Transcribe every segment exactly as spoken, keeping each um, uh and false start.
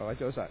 各位早晨，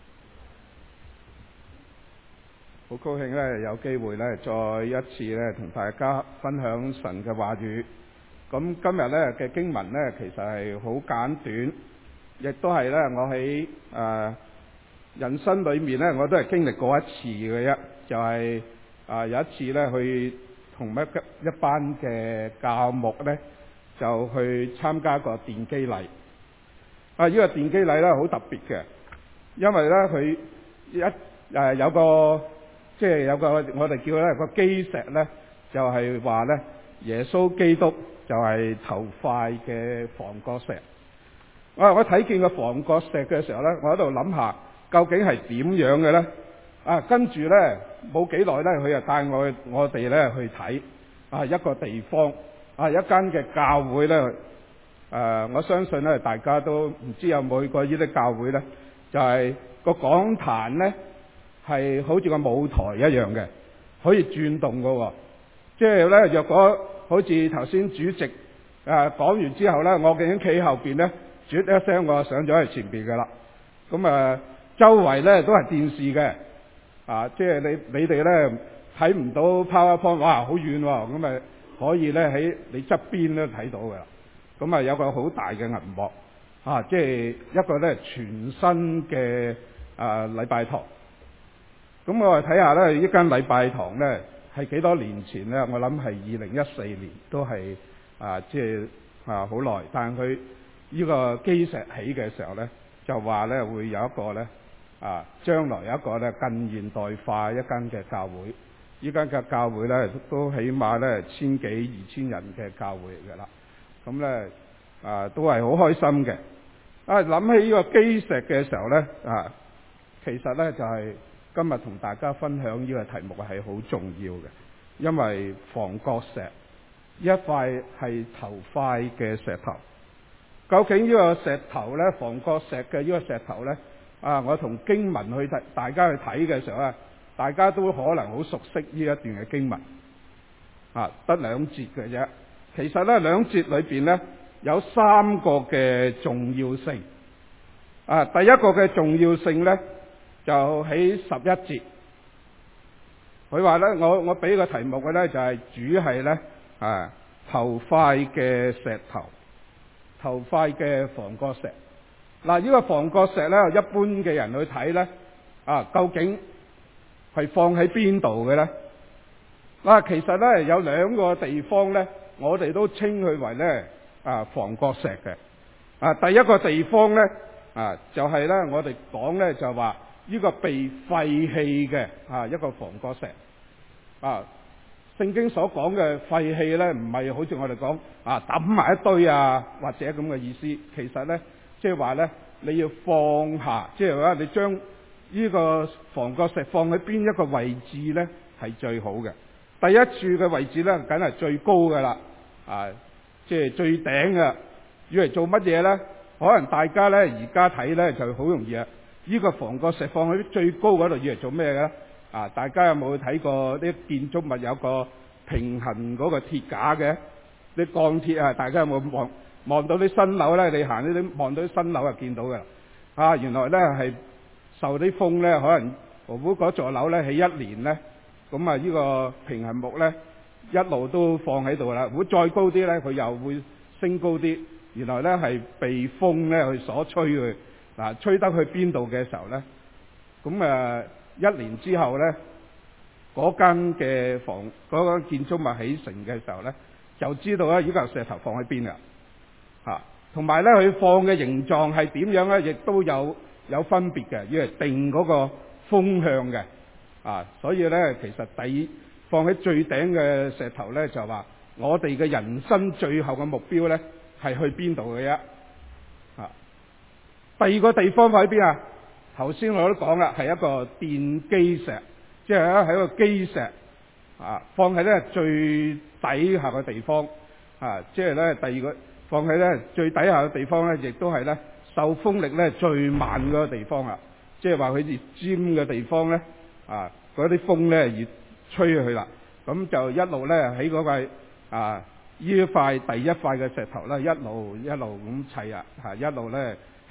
好高興咧有機會咧再一次咧同大家分享神嘅話語。咁今日咧嘅經文咧其實係好簡短，亦都係咧我喺誒、呃、人生裏面咧我都係經歷過一次嘅啫，就係、是、啊、呃、有一次咧去同一一班嘅教牧咧就去參加個奠基禮。啊！呢、這個奠基禮咧好特別嘅，因為咧佢一誒、呃、有個即係有個我哋叫咧個基石咧，就係話咧耶穌基督就係頭塊嘅房角石。我我睇見個房角石嘅時候咧，我喺度諗下究竟係點樣嘅咧？啊，跟住咧冇幾耐咧，佢就帶我我哋咧去睇啊一個地方啊一間嘅教會咧。誒、呃，我相信咧，大家都唔知有冇去過呢啲教會咧，就係、是、個講壇咧係好似個舞台一樣嘅，可以轉動嘅喎、哦。即係咧，若果好似頭先主席誒、呃、講完之後咧，我已經企後邊咧，啜一聲我上咗去前邊嘅啦。咁誒、呃，周圍咧都係電視嘅，啊，即係你你哋咧睇唔到 PowerPoint， 哇，好遠喎、哦，咁誒可以咧喺你側邊咧睇到嘅啦。咁啊，有個好大嘅銀幕，啊，即係一個咧全新嘅啊禮拜堂。咁我哋睇下咧，呢間禮拜堂咧係幾多年前咧？我諗係二零一四年，都係啊，即係啊好耐。但係佢呢個基石起嘅時候咧，就話咧會有一個咧啊，將來有一個咧更現代化一間嘅教會。呢間嘅教會咧都起碼咧千幾二千人嘅教會嚟㗎啦。咁咧啊，都係好開心嘅。啊，諗起呢個基石嘅時候咧啊，其實咧就係、是、今日同大家分享呢個題目係好重要嘅，因為房角石一塊係頭塊嘅石頭。究竟呢個石頭咧，房角石嘅呢個石頭咧啊，我同經文去睇，大家去睇嘅時候咧，大家都可能好熟悉呢一段嘅經文啊，得兩節嘅啫。其實咧兩節裏邊咧有三個嘅重要性。啊，第一個嘅重要性咧就喺十一節，佢話咧我我俾個題目嘅咧就係、是、主係咧啊頭塊嘅石頭，頭塊嘅房角石。嗱、啊、呢、這個房角石咧，一般嘅人去睇咧啊，究竟係放喺邊度嘅咧？嗱、啊，其實咧有兩個地方咧。我哋都稱佢為咧啊房角石嘅。啊，第一個地方咧啊就係、是、咧我哋講咧就話呢個被廢棄嘅啊一個房角石。啊，聖經所講嘅廢棄咧唔係好似我哋講啊抌埋一堆啊或者咁嘅意思。其實咧即係話咧你要放下，即係話你將呢個房角石放喺邊一個位置咧係最好嘅。第一處嘅位置咧，梗係最高嘅啦，啊，即係最頂嘅。要嚟做乜嘢咧？可能大家咧而家睇咧就好容易啊！呢個房角石放喺最高嗰度，要嚟做咩嘅咧？啊，大家有冇睇過啲建築物有個平衡嗰個鐵架嘅？啲鋼鐵啊，大家有冇望望到啲新樓咧？你行呢啲望到啲新樓就見到嘅啦。啊，原來咧係受啲風咧，可能如果嗰座樓咧起一年咧。咁啊，呢個平衡木咧一路都放喺度啦。如果再高啲咧，佢又會升高啲。原來咧係被風咧去所吹去，嗱、啊、吹得去邊度嘅時候咧，咁啊一年之後咧，嗰間嘅房嗰間建築物起成嘅時候咧，就知道咧呢嚿石頭放喺邊啊。嚇，同埋咧佢放嘅形狀係點樣咧，亦都有有分別嘅，要嚟定嗰個風向嘅。啊，所以咧，其實第放喺最頂嘅石頭咧，就話我哋嘅人生最後嘅目標咧，係去邊度嘅啫。啊，第二個地方喺邊啊？頭先我都講啦，係一個奠基石，即係咧喺一個基石啊，放喺咧最底下嘅地方啊，即係咧第二個放喺咧最底下嘅地方咧，亦都係咧受風力咧最慢嗰個地方啊，即係話佢越尖嘅地方咧。啊！嗰啲風咧越吹去啦，咁就一路咧喺嗰塊啊呢塊第一塊嘅石頭咧，一路一路咁砌啊，嚇一路咧起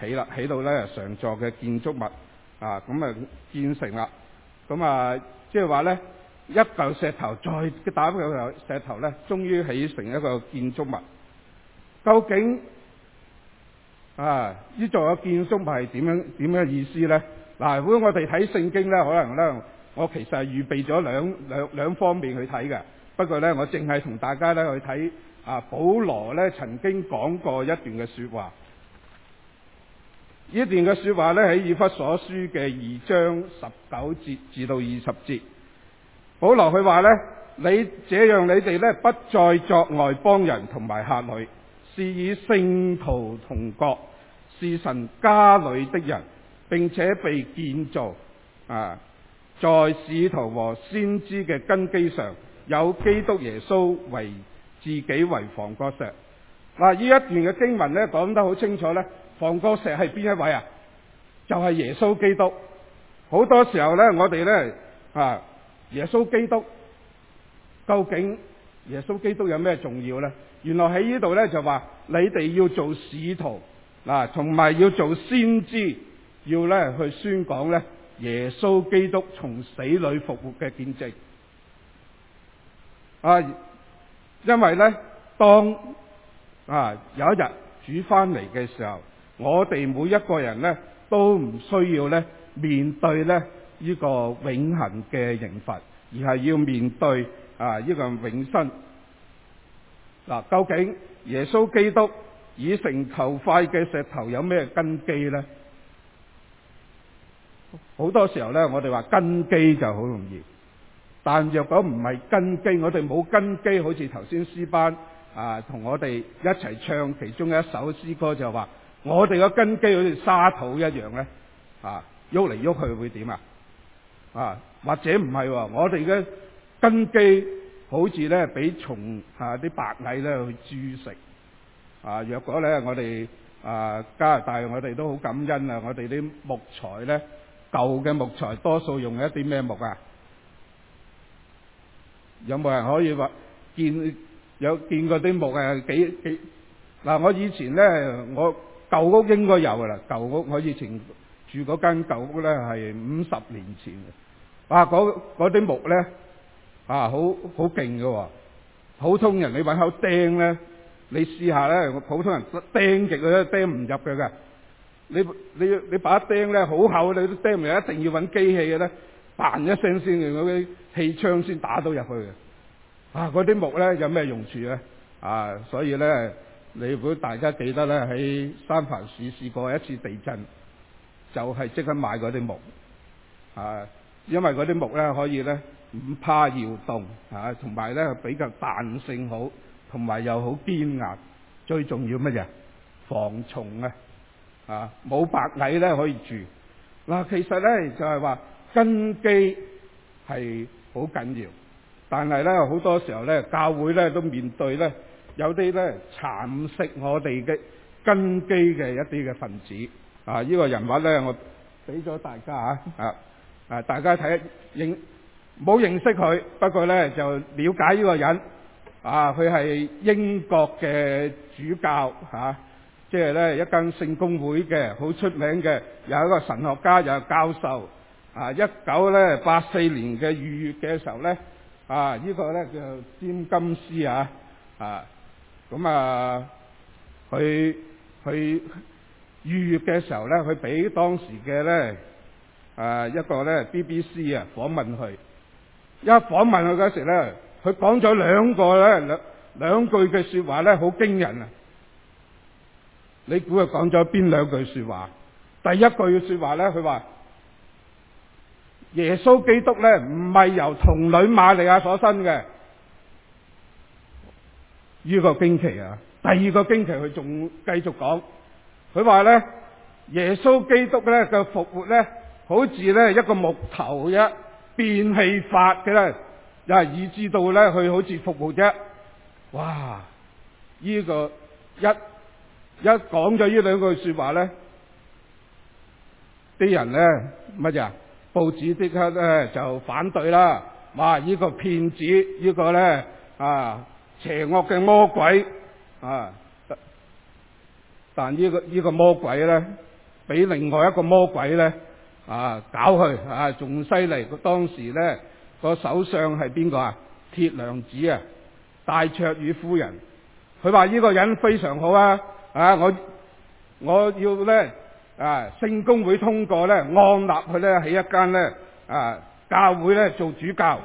起啦，起到咧常座嘅建築物啊，咁啊建成啦。咁啊，即係話咧一嚿石頭再打一嚿石頭咧，終於起成一個建築物。究竟啊呢座嘅建築物係點樣點樣意思咧？嗱，如果我哋睇聖經咧，可能咧我其實係預備咗兩兩兩方面去睇嘅。不過咧，我淨係同大家咧去睇啊，保羅咧曾經講過一段嘅說話。呢段嘅說話咧喺以弗所書嘅二章十九節至到二十節，保羅佢話咧：你這樣你哋咧不再作外邦人同埋客旅，是以聖徒同國，是神家裏的人，並且被建造啊，在使徒和先知嘅根基上，有基督耶穌為自己為房角石。嗱、啊，呢一段嘅經文咧講得好清楚咧，房角石係邊一位啊？就係、是、耶穌基督。好多時候咧，我哋咧啊，耶穌基督究竟耶穌基督有咩重要咧？原來喺呢度咧就話你哋要做使徒嗱，同、啊、埋要做先知，要咧去宣講咧耶穌基督從死裏復活嘅見證啊！因為咧當啊有一日主翻嚟嘅時候，我哋每一個人咧都唔需要咧面對咧呢個永恆嘅刑罰，而係要面對啊呢個永生。嗱，究竟耶穌基督已成球塊嘅石頭有咩根基咧？好多時候咧，我哋話根基就好容易，但若果唔係根基，我哋冇根基，好似頭先詩班啊同我哋一齊唱其中一首詩歌就話，我哋嘅根基好似沙土一樣咧，啊喐嚟喐去會點啊？啊或者唔係喎，我哋嘅根基好似咧俾蟲啊啲白蟻咧去蛀食啊！若果咧我哋啊加拿大我哋都好感恩啊，我哋啲木材咧舊嘅木材多數用一啲咩木啊？有冇人可以話見有見過啲木啊？幾幾嗱？我以前咧我舊屋應該有噶啦，舊屋我以前住嗰間舊屋咧係五十年前嘅，哇！嗰嗰啲木咧啊，好好勁嘅，普通人你揾口釘咧，你試下咧，普通人釘極佢都釘唔入嘅㗎。你你你把釘咧好厚，你都釘唔入，一定要揾機器嘅咧，嘭一聲先，嗰啲氣槍先打到入去嘅。啊，嗰啲木咧有咩用處咧？啊，所以咧，你如果大家記得咧，喺三藩市試過一次地震，就係即刻買嗰啲木啊，因為嗰啲木咧可以咧唔怕搖動啊，同埋咧比較彈性好，同埋又好堅硬，最重要乜嘢？防蟲啊！啊，冇白蟻咧可以住。嗱、啊，其實咧就係、是、話根基係好緊要，但係咧好多時候咧教會咧都面對咧有啲咧蠶食我哋嘅根基嘅一啲嘅分子。啊，呢、這個人物咧我俾咗大家啊啊啊，大家睇認冇認識佢，不過咧就了解呢個人。啊，佢係英國嘅主教嚇。啊即係咧一間聖公會嘅好出名嘅，有一個神學家又係教授。啊，一九咧八四年嘅逾越嘅時候咧，啊、這個、呢個咧叫詹金斯啊，啊咁啊，佢佢逾越嘅時候咧，佢俾當時嘅咧啊一個咧 B B C 啊訪問佢，一訪問佢嗰時咧，佢講咗兩個咧兩兩句嘅説話咧，好驚人啊！你估佢講咗邊兩句說話？第一句嘅說話咧，佢話耶穌基督咧唔係由童女瑪利亞所生嘅，呢個驚奇啊！第二個驚奇，佢仲繼續講，佢話咧耶穌基督咧嘅復活咧，好似咧一個木頭一變戲法嘅咧，又係以致到咧佢好似復活啫。哇！呢個一一講咗呢兩句說話咧，啲人咧乜嘢？報紙即刻咧就反對啦！哇！呢個騙子，呢個咧啊邪惡嘅魔鬼啊！但呢個呢個魔鬼咧俾另外一個魔鬼咧啊搞佢啊，仲犀利。當時咧個首相係邊個啊？鐵娘子啊，戴卓爾夫人。佢話呢個人非常好啊，啊我我要咧啊聖公會通過咧，按立佢咧喺一間咧啊教會咧做主教。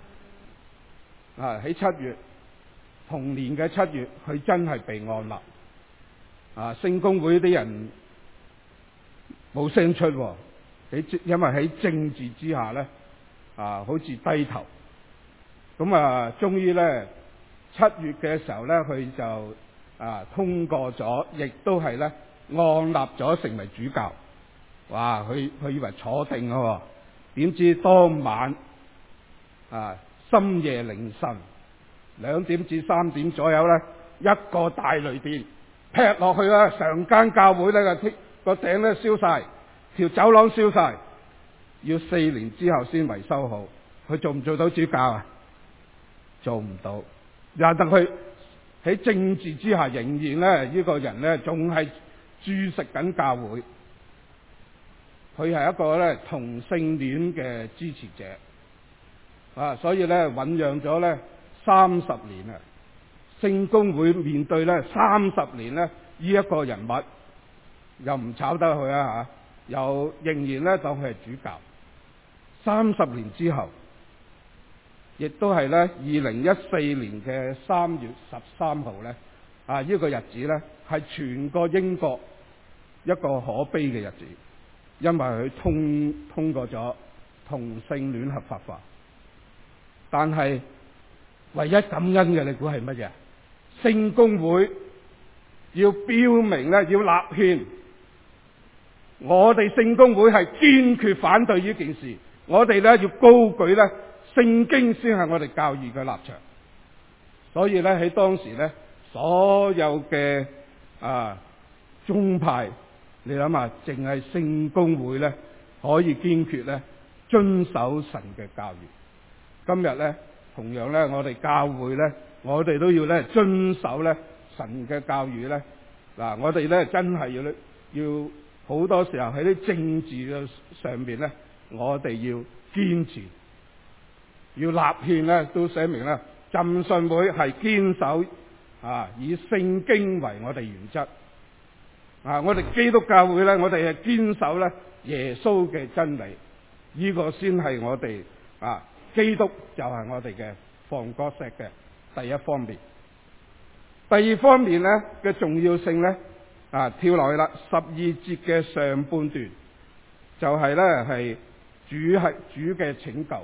啊喺七月同年嘅七月，佢真係被按立。啊聖公會啲人冇聲出，喺因為喺政治之下咧啊好似低頭。咁啊終於咧七月嘅時候咧，佢就啊通過咗，亦都係咧按立咗成為主教。哇！佢佢以為坐定喎，點知當晚啊深夜凌晨兩點至三點左右咧，一個大雷電劈落去啦，成間教會咧個個頂咧燒晒，條走廊燒晒，要四年之後先維修好。佢做唔做到主教啊？做唔到。又等佢喺政治之下，仍然咧呢個人咧仲係注食緊教會。佢係一個咧同性戀嘅支持者啊，所以咧醞釀咗咧三十年啊，聖公會面對咧三十年咧呢一個人物，又唔炒得佢啊吓，又仍然咧當佢係主教。三十年之後，亦都係咧二零一四年嘅三月十三號咧啊，呢個日子咧係全個英國一個可悲嘅日子，因為佢通通過咗同性戀合法化。但係唯一感恩嘅，你估係乜嘢？聖公會要標明咧，要立憲。我哋聖公會係堅決反對呢件事。我哋咧要高舉咧聖經先係我哋教義嘅立場。所以咧喺當時咧，所有嘅啊宗派，你諗下，淨係聖公會咧可以堅決咧遵守神嘅教義。今日咧，同樣咧，我哋教會咧，我哋都要咧遵守咧神嘅教義咧。嗱，我哋咧真係要要好多時候喺啲政治嘅上邊咧，我哋要堅持，要立憲咧，都寫明咧，浸信會係堅守啊以聖經為我哋原則。啊，我哋基督教會咧，我哋係堅守咧耶穌嘅真理，呢個先係我哋啊。基督就係我哋嘅房角石嘅第一方面。第二方面咧嘅重要性咧啊，跳落去啦，十二節嘅上半段就係咧係主係主嘅拯救。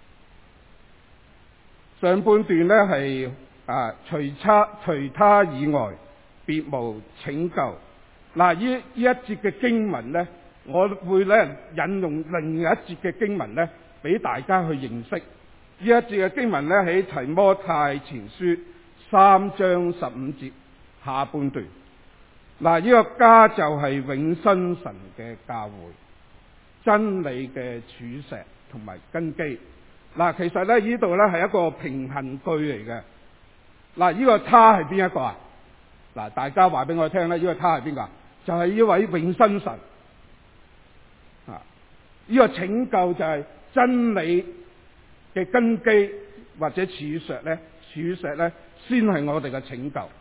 上半段咧係啊，除他除他以外別無拯救。嗱，呢呢一節嘅經文咧，我會咧引用另一節嘅經文咧，俾大家去認識。呢一節嘅經文咧，喺提摩太前書三章十五節下半段。嗱，呢個家就係永生神嘅教會，真理嘅柱石同埋根基。嗱，其實咧呢度咧係一個平衡句嚟嘅。嗱，呢個他係邊一個啊？嗱，大家話俾我聽咧，呢個他係邊個啊？就係呢位永生神啊！呢個拯救就係真理嘅根基或者柱石咧，柱石咧先係我哋嘅拯救。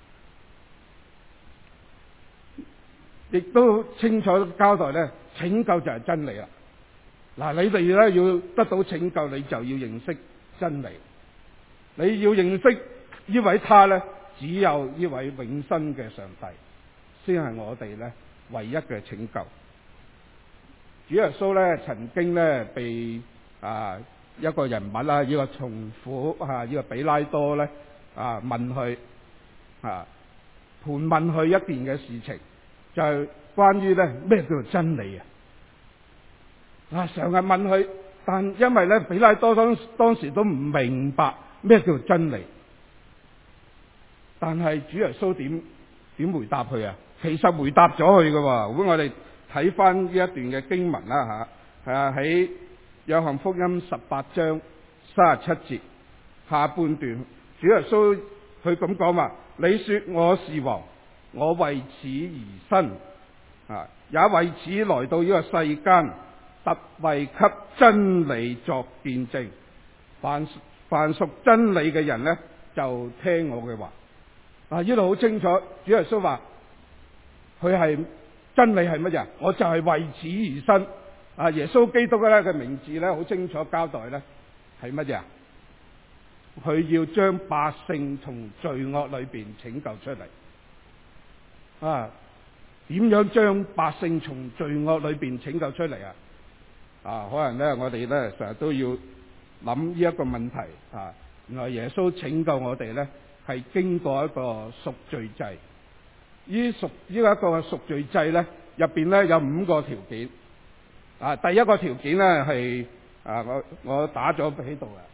亦都清楚交代咧，拯救就係真理啦。嗱，你哋咧要得到拯救，你就要認識真理。你要認識呢位他咧，只有呢位永生嘅上帝，先係我哋咧唯一嘅拯救。主耶穌咧曾經咧被啊一個人物啦，呢個從父啊呢個比拉多咧啊問佢啊盤問佢一件嘅事情，就係關於咧咩叫做真理啊？啊成日問佢，但因為咧比拉多當當時都唔明白咩叫做真理，但係主耶穌點點回答佢啊？其實回答咗佢噶喎。如果我哋睇翻呢一段嘅經文啦吓，係啊喺約翰福音十八章三十七節下半段，主耶穌佢咁講話：你說我是王，我為此而生， 啊，也為此來到呢個世間，特為給真理作見證。凡凡屬真理嘅人呢，就聽我嘅話。啊，呢度好清楚，主耶穌話佢係真理係乜嘢？我就係為此而生。啊，耶穌基督咧嘅名字咧好清楚交代咧係乜嘢？佢要將百姓從罪惡裏邊拯救出嚟。啊，點樣將百姓從罪惡裏邊拯救出嚟啊？啊，可能咧我哋咧成日都要諗呢一個問題啊。原來耶穌拯救我哋咧係經過一個贖罪祭。呢贖呢一個贖罪祭咧入邊咧有五個條件。啊，第一個條件咧係啊，我我打咗喺度啦。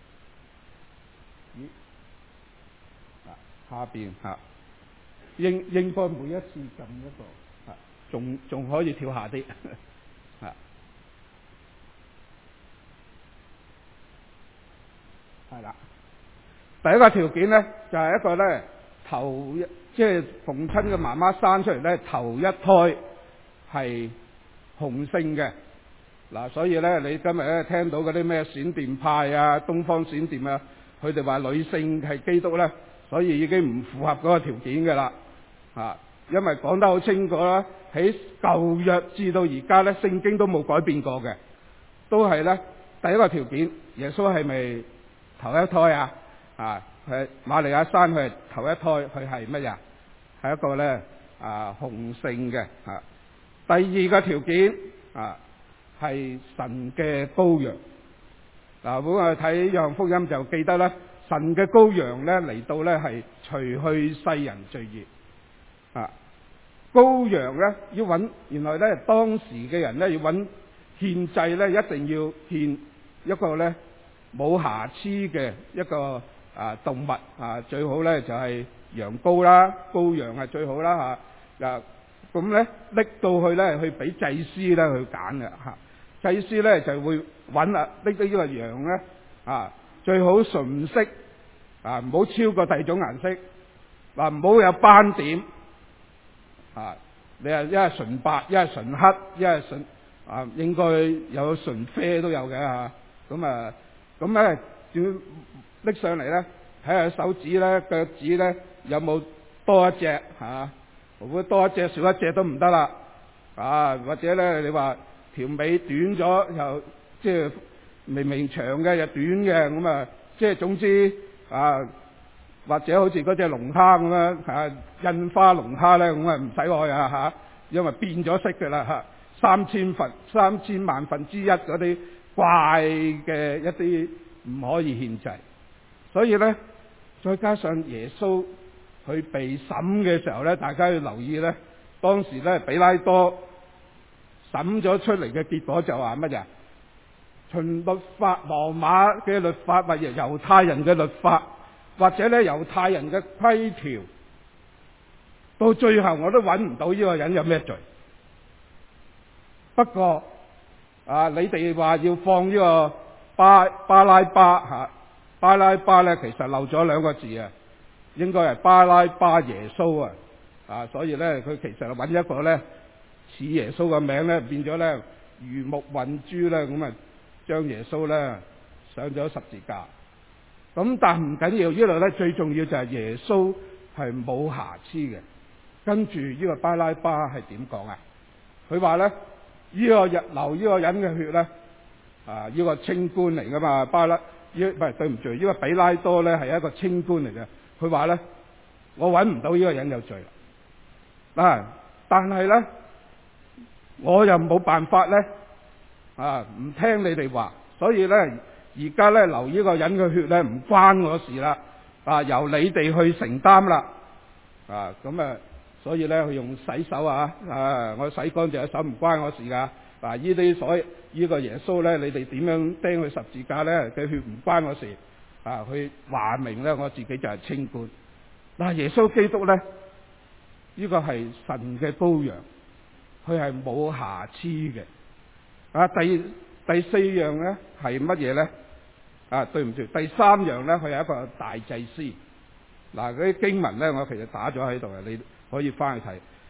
咦？啊，下邊嚇應應該每一次撳一個，啊，仲仲可以跳下啲，啊，係啦。第一個條件咧就係、是、一個咧頭一即係逢親嘅媽媽生出嚟咧頭一胎係雄性嘅。嗱，所以咧你今日咧聽到嗰啲咩閃電派啊、東方閃電啊，佢哋話女性係基督咧，所以已經唔符合嗰個條件嘅啦。啊，因為講得好清楚啦，喺舊約至到而家咧，聖經都冇改變過嘅，都係咧第一個條件，耶穌係咪頭一胎啊？啊，係瑪利亞生佢係頭一胎，佢係乜嘢？係一個咧啊雄性嘅。啊，第二個條件啊係神嘅羔羊。嗱，如果我哋睇約翰福音就記得啦，神嘅羔羊咧嚟到咧係除去世人罪孽。啊，羔羊咧要揾，原來咧當時嘅人咧要揾獻祭咧，一定要獻一個咧冇瑕疵嘅一個啊動物啊，最好咧就係羊羔啦，羔羊係最好啦嚇。嗱，咁咧拎到去咧去俾祭司咧去揀嘅嚇，祭司咧就會揾啊拎到呢個羊咧啊，最好純色啊，唔好超過第二種顏色，嗱唔好有斑點。啊！你係一係純白，一係純黑，一係純啊，應該有純啡都有嘅嚇。咁啊，咁咧要拎上嚟咧，睇下手指咧、腳趾咧有冇多一隻嚇。如果多一隻、少一隻都唔得啦。啊，或者咧你話條尾短咗，又即係明明長嘅又短嘅，咁啊，即係總之啊。或者好似嗰隻龍蝦咁樣嚇，印花龍蝦咧，咁啊唔使愛啊嚇，因為變咗色嘅啦嚇，三千分三千萬分之一嗰啲怪嘅一啲唔可以獻祭。所以咧，再加上耶穌佢被審嘅時候咧，大家要留意咧，當時咧比拉多審咗出嚟嘅結果就話乜嘢？循律法羅馬嘅律法或者猶太人嘅律法。或者咧猶太人嘅規條，到最後我都揾唔到呢個人有咩罪。不過啊，你哋話要放呢個巴巴拉巴嚇、啊，巴拉巴咧其實漏咗兩個字啊，應該係巴拉巴耶穌啊，啊，所以咧佢其實揾一個咧似耶穌嘅名咧，變咗咧魚目混珠咧，咁啊將耶穌咧上咗十字架。咁但唔緊要，呢度咧最重要就係耶穌係冇瑕疵嘅。跟住呢個巴拉巴係點講啊？佢話咧呢個日流呢個人嘅血咧啊，呢個清官嚟噶嘛，巴拉呢唔係對唔住，呢個比拉多咧係一個清官嚟嘅。佢話咧我揾唔到呢個人有罪啦。啊，但係咧我又冇辦法咧啊，唔聽你哋話，所以咧。而家咧流呢個人嘅血咧唔關我事啦，啊由你哋去承擔啦，啊咁啊，所以咧佢用洗手啊，啊我洗乾淨隻手唔關我事噶，啊呢啲所呢、呢個耶穌咧，你哋點樣釘佢十字架咧嘅血唔關我事，啊佢話明咧我自己就係清官。嗱、啊、耶穌基督咧呢、呢個係神嘅羔羊，佢係冇瑕疵嘅。啊第第四樣咧係乜嘢咧？啊，對唔住，第三樣咧，佢係一個大祭司。嗱、啊，嗰啲經文咧，我其實打咗喺度嘅，你可以翻去睇。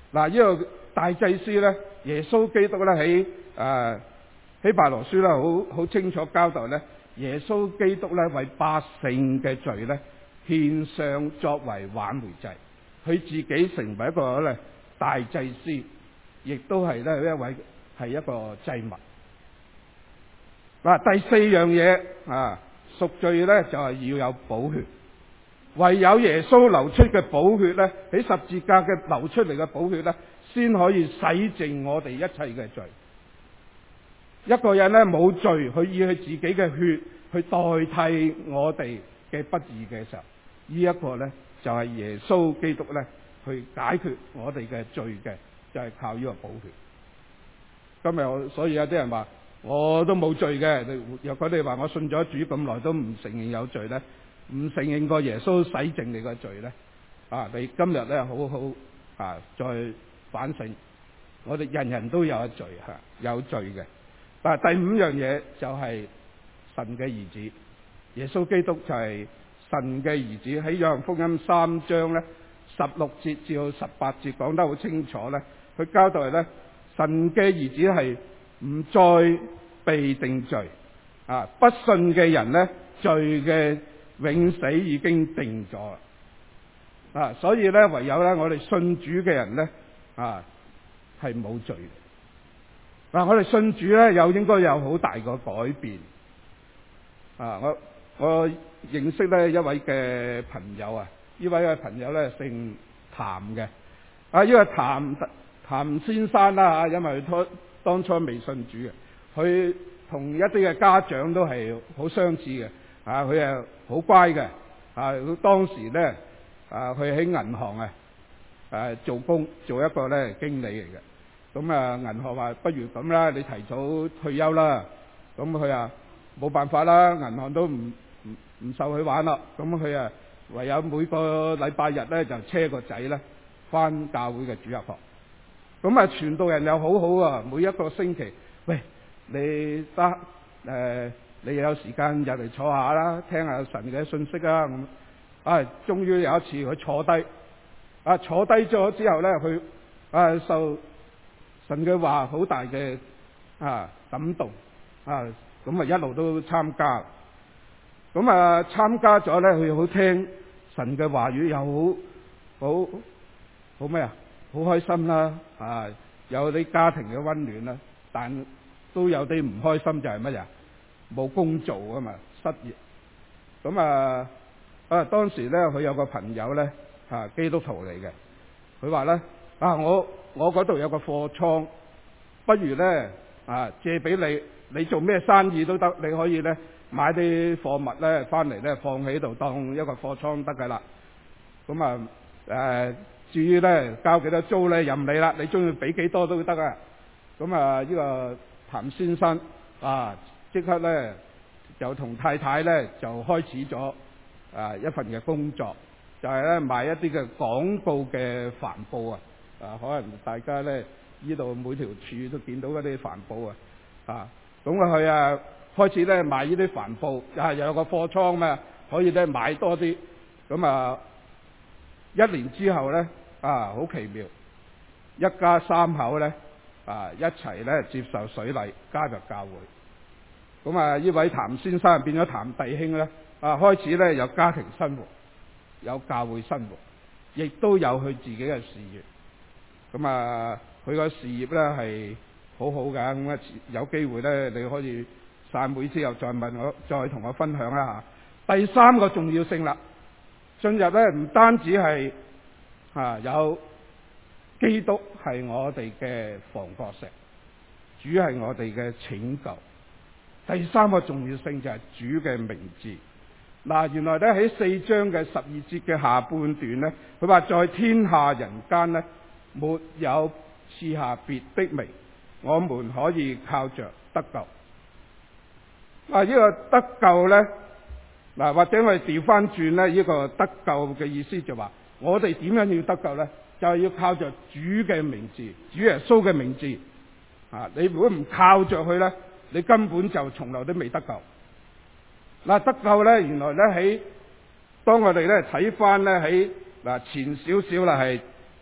嗱，呢個大祭司咧，耶穌基督咧喺誒希伯來書咧，好好清楚交代咧，耶穌基督咧為百姓嘅罪咧獻上作為挽回祭，佢自己成為一個咧大祭司，亦都係咧一位係一個祭物。嗱，第四樣嘢啊，贖罪咧就係要有寶血，唯有耶穌流出嘅寶血咧，喺十字架嘅流出嚟嘅寶血咧，先可以洗淨我哋一切嘅罪。一個人咧冇罪，佢以佢自己嘅血去代替我哋嘅不義嘅時候，呢一個咧就係耶穌基督咧去解決我哋嘅罪嘅，就係靠呢個寶血。今日我所以有啲人話我都冇罪嘅，若果你話我信咗主咁耐都唔承認有罪咧，唔承認過耶穌洗淨你個罪咧，啊，你今日咧好好啊再反省，我哋人人都有罪吓，有罪嘅。但係第五樣嘢就係神嘅兒子，耶穌基督就係神嘅兒子。喺約翰福音三章咧十六節至到十八節講得好清楚咧，佢交代咧神嘅兒子係唔再被定罪啊！不信嘅人咧，罪嘅永死已經定咗啊！所以咧，唯有咧，我哋信主嘅人咧啊，係冇罪嘅。嗱、啊，我哋信主咧，有應該有好大個改變啊！我我認識咧一位嘅朋友啊，呢位嘅朋友咧姓譚嘅啊，呢個譚譚先生啦嚇，因為佢當初未信主嘅，佢同一啲嘅家長都係好相似嘅啊，佢係好乖嘅啊，佢當時咧啊，佢喺銀行啊誒做工，做一個咧經理嚟嘅。咁啊，銀行話不如咁啦，你提早退休啦。咁佢啊冇辦法啦，銀行都唔唔唔受佢玩啦。咁佢啊唯有每個禮拜日咧就車個仔咧返教會嘅主日學。咁啊，傳道人又好好啊，每一個星期，喂，你得誒、呃，你有時間入嚟坐下啦，聽下神嘅信息啊。咁啊，終於有一次佢坐低，啊坐低咗之後咧，佢啊受神嘅話好大嘅啊感動啊，咁啊一路都參加，咁啊參加咗咧，佢好聽神嘅話語，又好好好咩啊，好開心啦，啊有啲家庭嘅溫暖啦，但都有啲唔開心，就係乜嘢？冇工做啊嘛，失業。咁啊啊當時咧，佢有個朋友咧啊基督徒嚟嘅，佢話咧啊我。我嗰度有個貨倉，不如咧啊借俾你，你做咩生意都得，你可以咧買啲貨物咧翻嚟咧放喺度當一個貨倉得噶啦。咁啊誒，至於咧交幾多租咧任你啦，你中意俾幾多都得啊。咁啊呢個譚先生啊即刻咧就同太太咧就開始咗啊一份嘅工作，就係咧賣一啲嘅廣告嘅帆布啊。啊，可能大家咧呢度每條柱都見到嗰啲帆布啊，啊，咁佢啊開始咧賣呢啲帆布，啊又有個貨倉咩，可以咧買多啲，咁啊一年之後咧啊好奇妙，一家三口咧啊一齊咧接受水禮加入教會，咁啊呢位譚先生變咗譚弟兄咧，啊開始咧有家庭生活，有教會生活，亦都有佢自己嘅事業。咁啊，佢個事業咧係好好㗎，咁啊有機會咧你可以散會之後再問我，再同我分享一下。第三個重要性啦，進入咧唔單止係啊有基督係我哋嘅房角石，主係我哋嘅拯救。第三個重要性就係主嘅名字。嗱，原來咧喺四章嘅十二節嘅下半段咧，佢話在天下人間咧，沒有賜下別的名，我們可以靠着得救。啊，呢個得救咧，嗱或者我哋調翻轉咧，呢個得救嘅意思就話，我哋點樣要得救咧？就係要靠着主嘅名字，主耶穌嘅名字。啊，你如果唔靠着佢咧，你根本就從來都未得救。嗱，得救咧，原來咧喺當我哋咧睇翻咧喺嗱前少少啦係。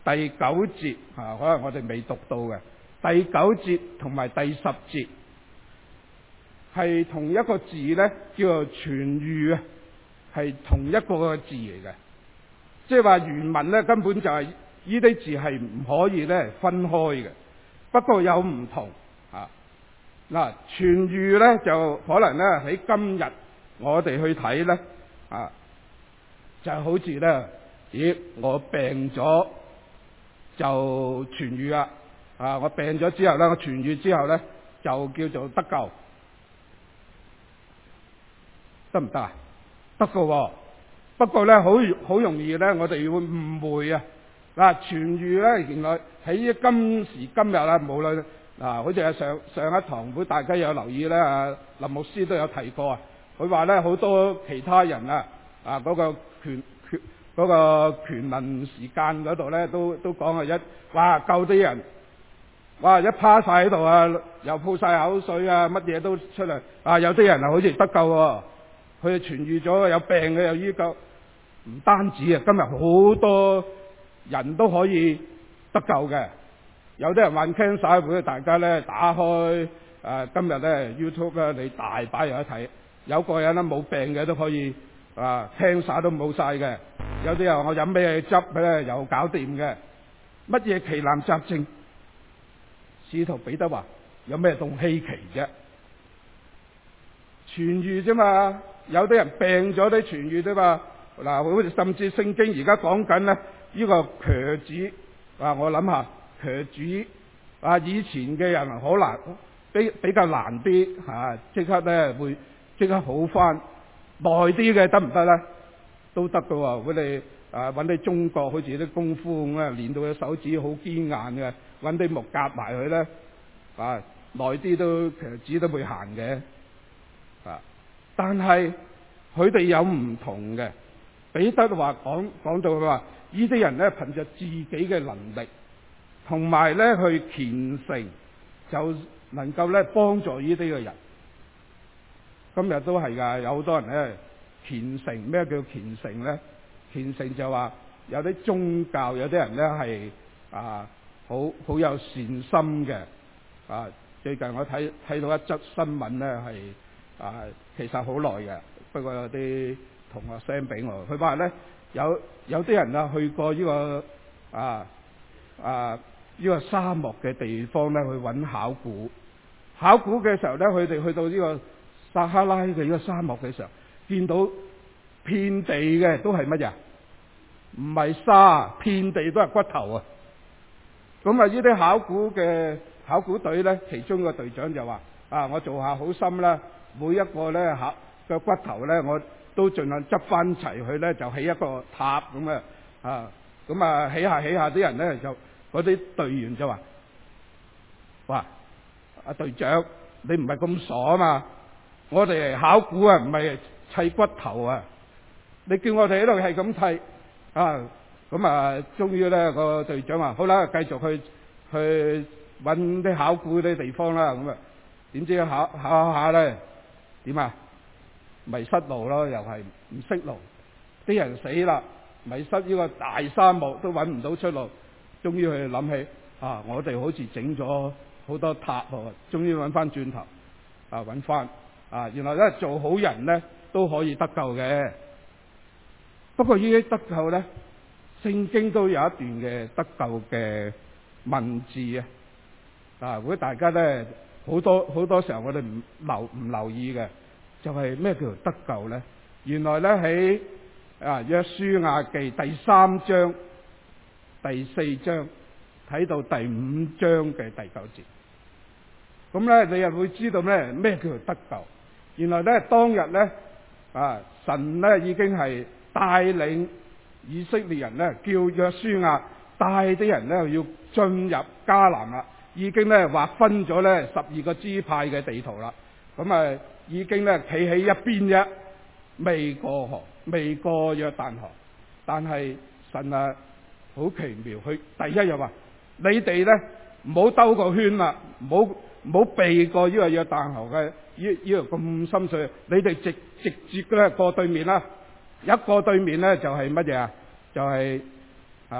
第九節啊，可能我哋未讀到嘅第九節同埋第十節係同一個字呢，叫做痊癒啊，係同一個字嚟嘅。即係話原文呢，根本就係呢啲字係唔可以呢分開嘅，不過有唔同啊。嗱，痊癒呢，就可能呢喺今日我哋去睇呢，啊，就好似呢，咦，我病咗就痊癒啦，啊，我病咗之後呢，我痊癒之後呢，就叫做得救，得唔得啊？得㗎喎，不過呢，好好容易呢，我哋會誤會啊。嗱，痊癒呢，原來喺今時今日啊，無論嗱，好似係上上一堂會大家有留意呢，啊，林牧師都有提過啊。佢話呢，好多其他人啊，啊嗰、嗰個權權嗰、嗰個權能時間嗰度呢，都都講係一哇救啲人，哇一趴晒喺度啊，又吐晒口水啊，乜嘢都出嚟啊！有啲人啊，好似得救喎，佢痊癒咗，有病嘅又醫救，唔單止啊，今日好多人都可以得救嘅。有啲人患 cancer， 會大家咧打開啊，今日咧 YouTube 咧，你大把有得睇。有個人咧冇病嘅都可以啊 cancer 都冇晒嘅。有啲人我飲咩汁咧又搞掂嘅。乜嘢奇難雜症？使徒彼得話：有咩咁稀奇啫？痊癒啫嘛。有啲人病咗都痊癒啫嘛。嗱，好似甚至聖經而家講緊咧，呢個瘸子啊，我諗下。瘸子啊，以前嘅人好難，比比較難啲嚇，即、啊、刻咧會即刻好翻，耐啲嘅得唔得咧？都得㗎喎。佢哋啊揾啲中國好似啲功夫咁啊，練到隻手指好堅硬嘅，揾啲木夾埋佢咧啊，耐啲都瘸子都會行嘅啊。但係佢哋有唔同嘅。彼得話講講到佢話，呢啲人咧憑着自己嘅能力。同埋咧，去虔誠就能夠咧幫助呢啲嘅人。今日都係㗎，有好多人咧虔誠。咩叫虔誠咧？虔誠就話有啲宗教，有啲人咧係啊好好有善心嘅啊。最近我睇睇到一則新聞咧，係啊其實好耐嘅，不過有啲同學 send 俾我，佢話咧有有啲人啊去過呢個啊啊。呢個沙漠嘅地方咧，去揾考古。考古嘅時候咧，佢哋去到呢個撒哈拉嘅呢個沙漠嘅時候，見到遍地嘅都係乜嘢？唔係沙，遍地都係骨頭啊！咁啊，呢啲考古嘅考古隊咧，其中個隊長就話：啊，我做下好心啦，每一個咧考嘅骨頭咧，我都盡量執翻齊佢咧，就起一個塔咁啊！啊，咁啊，起下起下啲人咧就。嗰啲隊員就話：哇，阿隊長，你唔係咁傻啊嘛！我哋嚟考古啊，唔係砌骨頭啊！你叫我哋喺度係咁砌啊！咁啊，終於咧個隊長話：好啦，繼續去去揾啲考古啲地方啦。咁啊，點知考考下下咧點啊？迷失路咯，又係唔識路，啲人死啦！迷失呢個大沙漠都揾唔到出路。終於佢諗起啊，我哋好似整咗好多塔喎，終於揾翻轉頭啊，揾翻啊，原來咧做好人咧都可以得救嘅。不過呢啲得救咧，聖經都有一段嘅得救嘅文字啊。啊，如果大家咧好多好多時候我哋唔留唔留意嘅，就係咩叫做得救咧？原來咧喺啊約書亞記第三章。第四章睇到第五章嘅第九節，咁咧你又會知道咧咩叫做得救？原來咧當日咧啊神咧已經係帶領以色列人咧，叫約書亞帶啲人咧要進入迦南啦，已經咧劃分咗咧十二個支派嘅地圖啦，咁啊已經咧企喺一邊啫，未過河，未過約旦河，但係神啊好奇妙，佢第一日話：你哋咧唔好兜個圈啦，唔好唔好避過呢個約旦河嘅呢呢個咁深水，你哋直直接咧過對面啦。一過對面咧就係乜嘢啊？就係、是、啊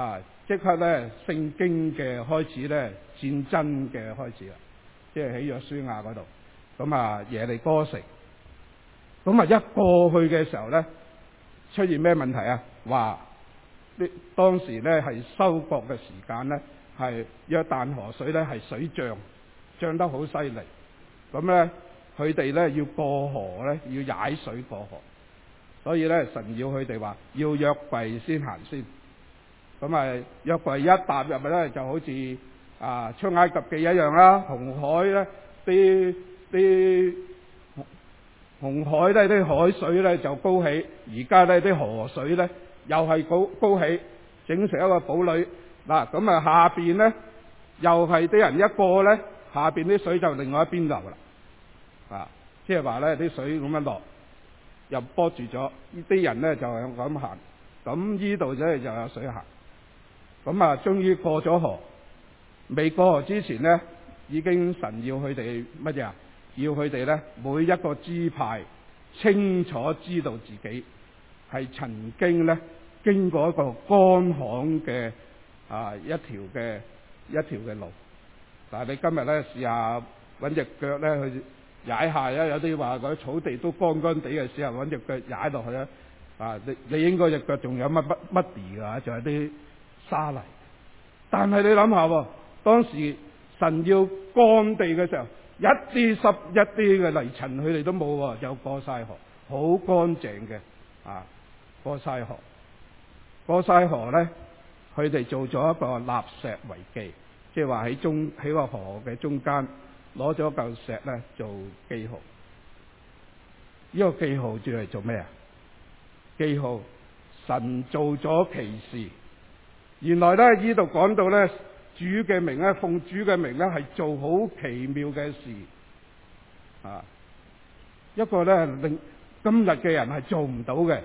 即刻咧聖經嘅開始咧戰爭嘅開始啦，即係喺約書亞嗰度，咁啊耶利哥城，咁啊一過去嘅時候咧，出現咩問題啊？話呢當時咧係收割嘅時間咧，係約旦河水咧係水漲，漲得好犀利，咁咧佢哋咧要過河咧要踩水過河，所以咧神要佢哋話要約櫃先行先。咁啊，約櫃一踏入去咧，就好似啊出埃及記一樣啦。紅海咧，啲啲紅海咧啲海水咧就高起，而家咧啲河水咧又係高高起，整成一個堡壘。嗱，咁啊下邊咧又係啲人一過咧，下邊啲水就另外一邊流啦。啊，即係話咧啲水咁樣落，又波住咗，啲人咧就係咁行，咁呢度咧就有水行。咁啊，終於過咗河，未過河之前呢，已經神要佢哋乜嘢啊？要佢哋呢，每一個支派清楚知道自己係曾經呢經過一個乾旱嘅啊一條嘅一條嘅路。但係你今日呢，試下揾隻腳呢去踩下呀，有啲話嗰啲草地都乾乾地嘅時候揾隻腳踩落去咧，啊你你應該隻腳仲有乜乜乜地㗎，就係啲沙泥，但係你諗下喎，當時神要乾地嘅時候，一啲濕一啲嘅泥塵佢哋都冇喎，就過晒河，好乾淨嘅啊，過晒河，過晒河咧，佢哋做咗一個立石為記，即係話喺中喺個河嘅中間攞咗嚿石咧做記號。呢、這個記號主要係做咩啊？記號神做咗奇事。原來咧呢度講到咧主嘅名咧，奉主嘅名咧係做好奇妙嘅事啊！一個咧令今日嘅人係做唔到嘅，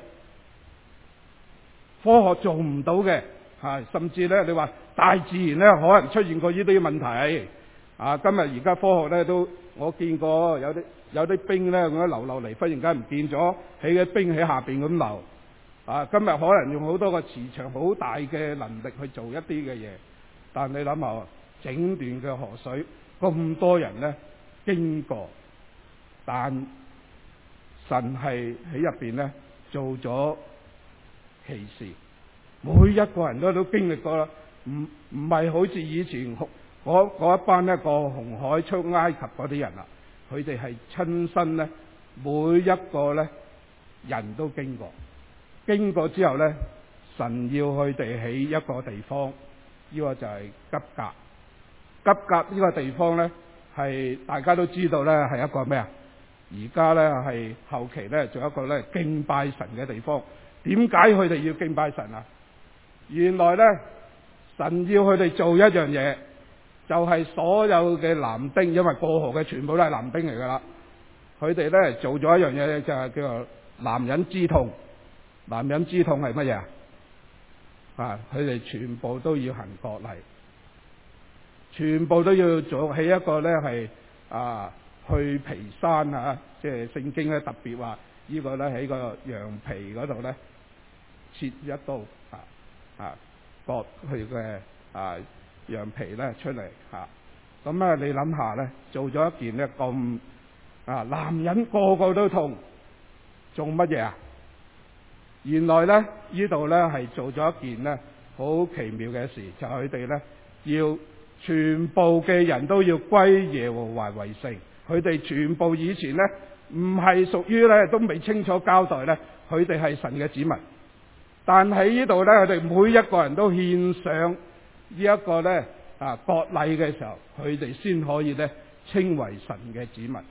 科學做唔到嘅啊！甚至咧你話大自然咧可能出現過呢啲問題啊！今日而家科學咧都我見過有啲有啲冰咧咁樣流落嚟，忽然間唔見咗，起嘅冰喺下邊咁流。啊！今日可能用好多個磁場，好大嘅能力去做一啲嘅嘢，但你諗下，整段嘅河水咁多人咧經過，但神係喺入邊咧做咗奇事，每一個人都都經歷過啦，唔唔係好似以前嗰嗰一班咧過紅海出埃及嗰啲人啦，佢哋係親身咧每一個咧人都經過。經過之後呢，神要佢哋起一個地方，呢、這個就係吉甲。吉甲呢個地方呢，係大家都知道呢係一個咩啊？而家呢係後期呢做一個呢敬拜神嘅地方。點解佢哋要敬拜神啊？原來呢，神要佢哋做一樣嘢，就係、是、所有嘅男丁，因為過河嘅全部都係男丁嚟噶啦。佢哋呢做咗一樣嘢，就係叫做男人之痛。男人之痛係乜嘢啊？啊！佢哋全部都要行割禮，全部都要做起一個咧係啊去皮山啊！即係聖經咧特別話呢個咧喺個羊皮嗰度咧切一刀啊啊割佢嘅啊羊皮咧出嚟嚇。咁啊你諗下咧，做咗一件咧咁啊男人個個都痛，做乜嘢啊？原來咧呢度咧係做咗一件咧好奇妙嘅事，就係佢哋咧要全部嘅人都要歸耶和華為聖。佢哋全部以前咧唔係屬於咧都未清楚交代咧，佢哋係神嘅子民。但喺呢度咧，佢哋每一個人都獻上呢一個咧啊割禮嘅時候，佢哋先可以咧稱為神嘅子民。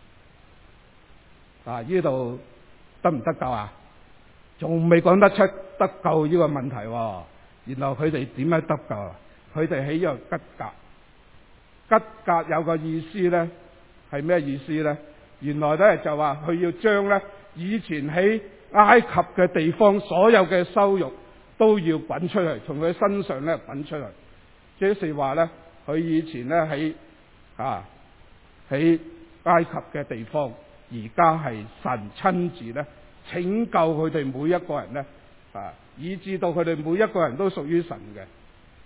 啊，呢度得唔得救啊？仲未講得出得救呢個問題喎，然後佢哋點樣得救啊？佢哋喺呢個吉甲，吉甲有個意思咧，係咩意思咧？原來咧就話佢要將咧以前喺埃及嘅地方所有嘅羞辱都要滾出去，從佢身上咧滾出去。即是話咧，佢以前咧喺啊喺埃及嘅地方，而家係神親自咧。拯救佢哋每一個人咧，啊，以致到佢哋每一個人都屬於神嘅。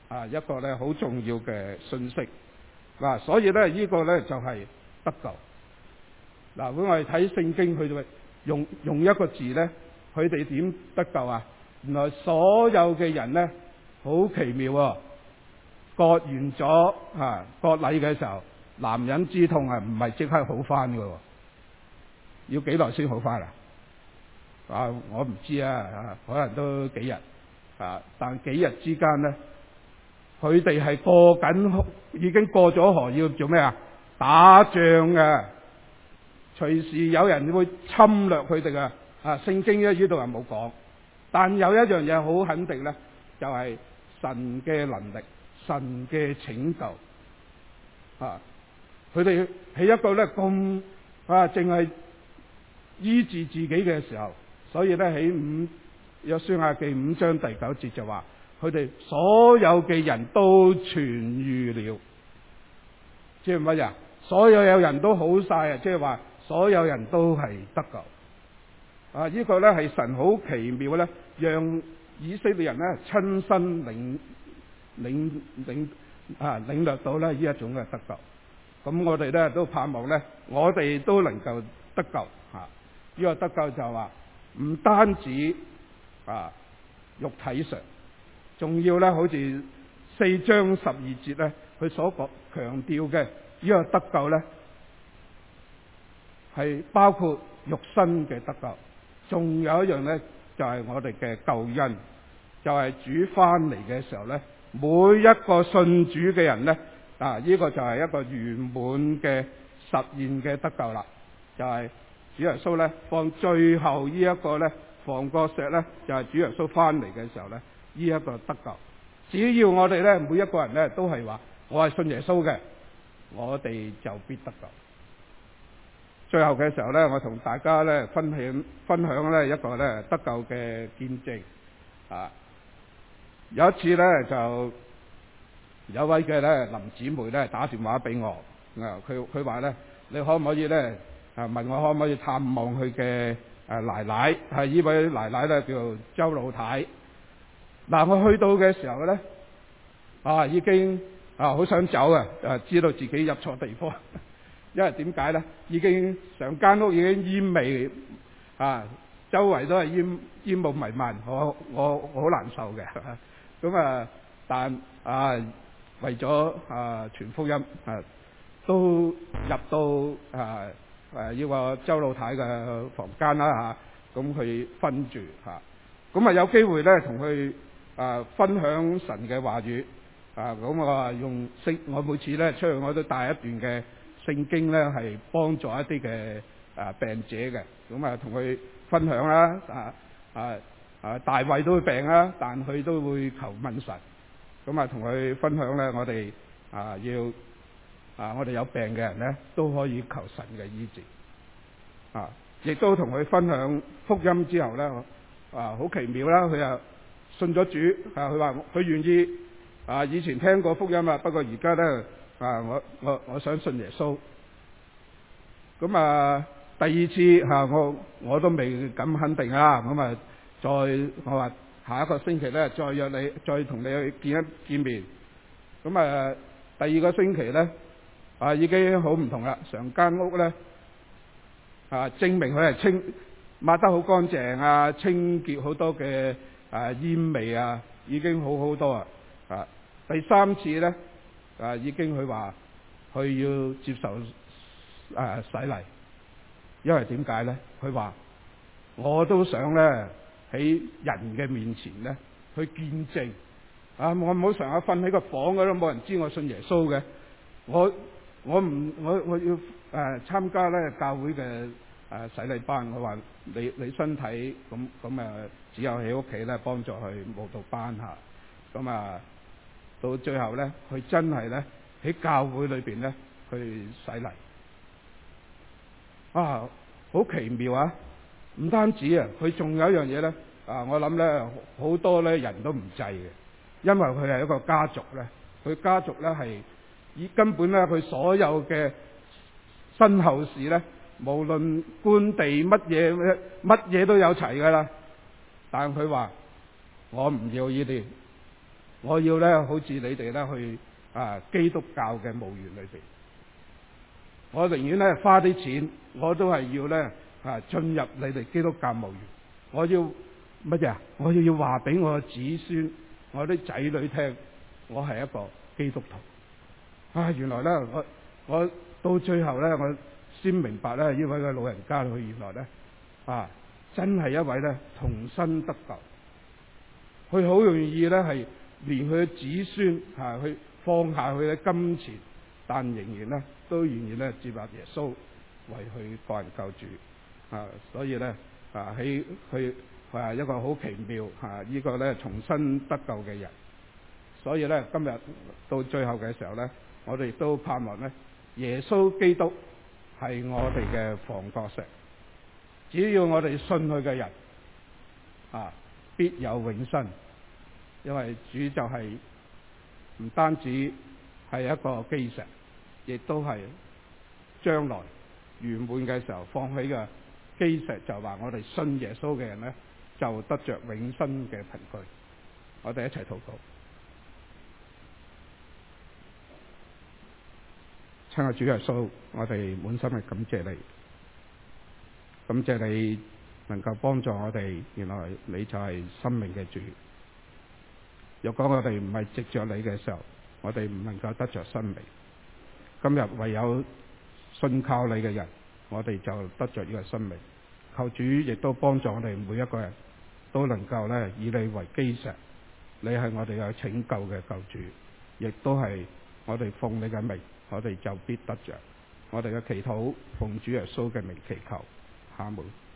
啊一個咧好重要嘅信息。嗱、啊，所以咧呢、這個咧就係、是、得救。嗱、啊，如果我哋睇聖經，佢就用用一個字咧，佢哋點得救啊？原來所有嘅人咧好奇妙喎、哦，割完咗啊割禮嘅時候，男人之痛啊唔係即刻好翻嘅喎，要幾耐先好翻啊？啊，我唔知啊，啊，可能都幾日啊，但幾日之間咧，佢哋係過緊，已經過咗河，要做咩啊？打仗嘅，隨時有人會侵略佢哋啊！啊，聖經咧呢度係冇講，但有一樣嘢好肯定咧，就係、是、神嘅能力、神嘅拯救啊！佢哋喺一個咧咁啊，淨係醫治自己嘅時候。所以咧喺五約書亞記五章第九節就話，佢哋所有嘅人都痊癒了，即係乜嘢？所有有人都好晒啊！即係話所有人都係得救啊！這個、呢個咧係神好奇妙咧，讓以色列人咧親身領領領啊領略到咧呢一種嘅得救。咁我哋咧都盼望咧，我哋都能夠得救啊！呢、這個得救就係話。唔單止啊，肉體上，仲要咧，好似四章十二節咧，佢所講強調嘅呢個得救咧，係包括肉身嘅得救，仲有一樣咧，就係、是、我哋嘅救恩，就係、是、主翻嚟嘅時候咧，每一個信主嘅人咧，啊，呢、這個就係一個圓滿嘅實現嘅得救啦，就係、是。主耶穌咧放最後呢一個咧房角石咧，就係、是、主耶穌翻嚟嘅時候咧，呢、這、一個得救。只要我哋咧每一個人咧都係話我係信耶穌嘅，我哋就必得救。最後嘅時候咧，我同大家咧分享分享咧一個咧得救嘅見證啊。有一次咧就有位嘅咧林姊妹咧打電話俾我，啊佢佢話咧你可唔可以咧？啊！問我可唔可以探望佢嘅誒奶奶？係呢位奶奶咧，叫做周老太。嗱、啊，我去到嘅時候咧，啊，已經啊好想走啊！誒，知道自己入錯地方，因為點解咧？已經成間屋已經煙味啊，周圍都係煙煙霧彌漫，我我我好難受嘅。咁啊，但啊為咗啊傳福音啊，都入到啊。誒要個周老太嘅房間啦嚇，咁佢分住嚇，咁啊有機會咧同佢啊分享神嘅話語啊，咁我話用聖，我每次咧出去我都帶一段嘅聖經咧，係幫助一啲嘅啊病者嘅，咁啊同佢分享啦啊啊啊大衛都會病啦，但佢都會求問神，咁啊同佢分享咧，我哋啊要。啊！我哋有病嘅人咧，都可以求神嘅醫治。啊！亦都同佢分享福音之後咧，啊，好奇妙啦！佢又信咗主，啊，佢話佢願意啊，以前聽過福音啊，不過而家咧啊，我我我想信耶穌。咁啊，第二次嚇、啊、我我都未敢肯定啊。咁啊，再我話下一個星期咧，再約你，再同你去見一見面。咁啊，第二個星期咧。啊，已經好唔同啦！成間屋咧，啊，證明佢係清抹得好乾淨啊，清潔好多嘅啊煙味啊，已經好好多啊！啊，第三次咧，啊，已經佢話佢要接受啊洗禮，因為點解咧？佢話我都想咧喺人嘅面前咧去見證啊！我唔好成日瞓喺個房嗰度，冇人知我信耶穌嘅，我。我唔我我要誒、呃、參加咧教會嘅誒、呃、洗禮班，我話你你身體咁咁誒，只有喺屋企咧幫助佢舞蹈班嚇，咁啊到最後咧，佢真係咧喺教會裏邊咧去洗禮，啊好奇妙啊！唔單止啊，佢仲有一樣嘢咧啊，我諗咧好多咧人都唔制嘅，因為佢係一個家族咧，佢家族咧係。以根本咧，佢所有嘅身後事咧，無論官地乜嘢乜嘢都有齊噶啦。但佢話：我唔要呢啲， 我要咧好似你哋咧去啊基督教嘅墓園裏邊，我寧願咧花啲錢，我都係要咧啊進入你哋基督教墓園。我要乜嘢啊？我要要話俾我嘅子孫、我啲仔女聽，我係一個基督徒。啊，原來咧我我到最後咧，我先明白咧呢位嘅老人家佢原來咧啊真係一位咧重生得救。佢好容易咧係連佢嘅子孫啊去放下佢嘅金錢，但仍然咧都願意咧接納耶穌為佢個人救主啊！所以咧啊喺佢係一個好奇妙啊！呢個咧重新得救嘅人，所以咧今日到最後嘅時候咧，我哋亦都盼望咧耶穌基督係我哋嘅房角石，只要我哋信佢嘅人啊，必有永生。因為主就係唔單止係一個基石，亦都係將來圓滿嘅時候放起嘅基石，就話我哋信耶穌嘅人呢，就得着永生嘅憑據。我哋一齊禱告。親愛主耶穌，我哋滿心嘅感謝你，感謝你能夠幫助我哋。原來你就係生命嘅主。若果我哋唔係藉着你嘅時候，我哋唔能夠得着生命。今日唯有信靠你嘅人，我哋就得着呢個生命。求主亦都幫助我哋每一個人都能夠咧以你為基石，你係我哋嘅拯救嘅救主，亦都係我哋奉你嘅名，我哋就必得着。我哋嘅祈禱奉主耶穌嘅名祈求，阿門。